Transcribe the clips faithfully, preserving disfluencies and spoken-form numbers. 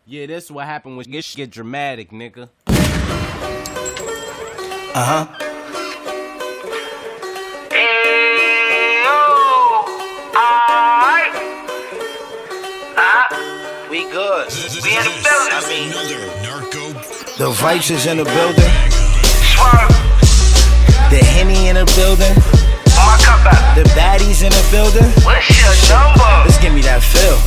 Yeah, that's what happened when this shit get dramatic, nigga. Uh-huh. We good. We in the building. I mean, The Vice is in the building. The Henny in the building. My cup out. The baddies in the building. What's your number? Let's give me that feel.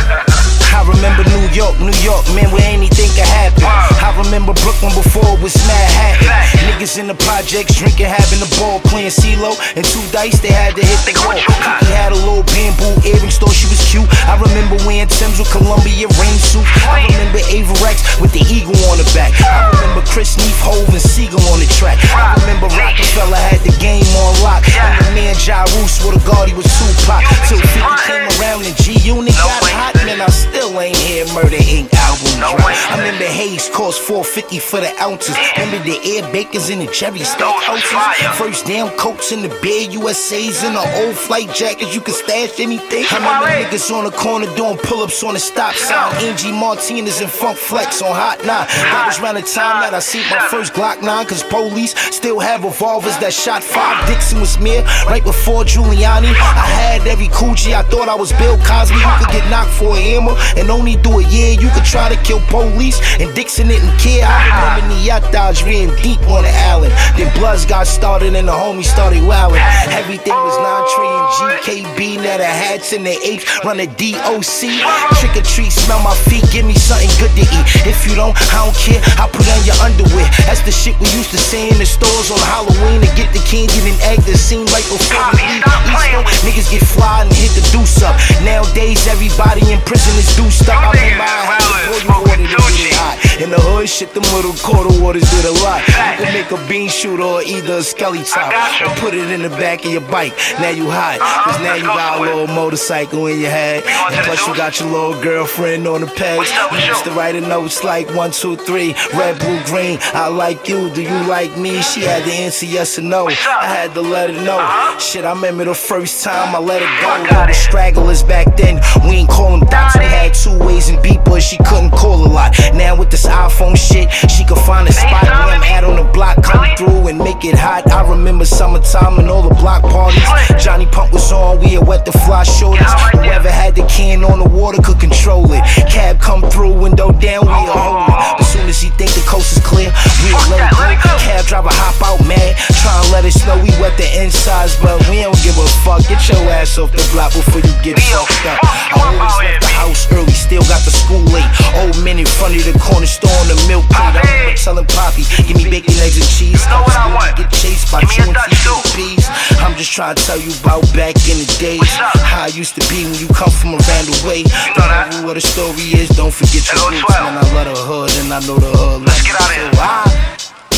I remember New York, New York, man, where anything could happen. I remember Brooklyn before it was Manhattan. Niggas in the projects drinking, having the ball, playing CeeLo and two dice. They had to hit the ball. He had a little bamboo earring store, she was cute. I remember wearing Timbs with Columbia rain suit. I remember Ava Rex with the eagle on the back. I remember Chris Neef, Hove, and Siegel on the track. I remember Rockefeller had the game on lock. And the man Ja Rule swore to God he was Tupac. Till fifty came around and G-Unit got hot, man, I still ain't hear Murder Incorporated album drop. I remember Hayes cost four fifty for the ounces. Remember the Air Bakers and the Jerry Steakhouses. First damn coats in the Bear U S As and the old flight jackets. You could stash anything. I remember niggas on the corner doing pull-ups on the stop sign. Angie Martinez and Funk Flex on Hot Nine. That was around the time that I see my first Glock nine. Cause police still have revolvers that shot five. Dixon was me right before Giuliani. I had every coochie. I thought I was Bill Cosby. You could get knocked for a hammer and only do a year. You could try to kill police and Dixon didn't care. I remember the yacht dodge ran deep on the island. Then Bloods got started and the homies started wildin'. Everything was nine Trey and G K B. Now the hats and the H run a D O C. Trick or treat, smell my feet, give me something good to eat. If you don't, I don't care, I put on your underwear. That's the shit we used to say in the stores on Halloween. To get the candy and egg the scene right before we leave Easter. Niggas get fly and hit the deuce up. Nowadays everybody in prison is deuced up. I remember I had to pour you water to get it hot. In the hood, shit, the middle quarter waters did a lot. You can make a bean shooter or either a skelly top. Or put it in the back of your bike, now you hot. Cause now you got a little motorcycle in your head. And plus you got your little girlfriend on the pegs. You used to write a notes like one, two, three, red, blue, green. I like you, do you like me? She had to answer yes or no. I had to let her know. Shit, I remember the first time I let her go. All the stragglers back then, we ain't call them dots. We had two ways and beat, but she couldn't call a lot. Now with this iPhone shit, she could find a spot where I'm at on the block, come through and make it hot. I remember summertime and all the block parties. Johnny Pump was on, we had wet the fly shoulders. Whoever had the can on the water could control it. Cab come through, window down, we a hold it. As soon as he think the coast is clear, we let it go. Cab driver hop out mad, try and let us know we wet the insides, but we don't give a fuck. Get your ass off the block before you get fucked up. I always left the house early, still got the school late. Old men in front of the corner store on the milk plate. I remember telling Poppy, give me bacon, eggs, and cheese. Know what I want? Get chased by two and three peas. I'm just trying to tell you about back in the days. How I used to be when you come from around the way. Don't know what the story is, don't forget your roots. Man, I love the hood and I know the hood. Let's get out of here.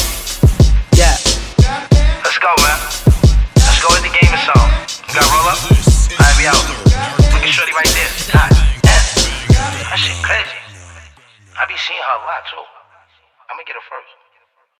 Yeah. Let's go, man. Let's go hit the game of song. You got roll up?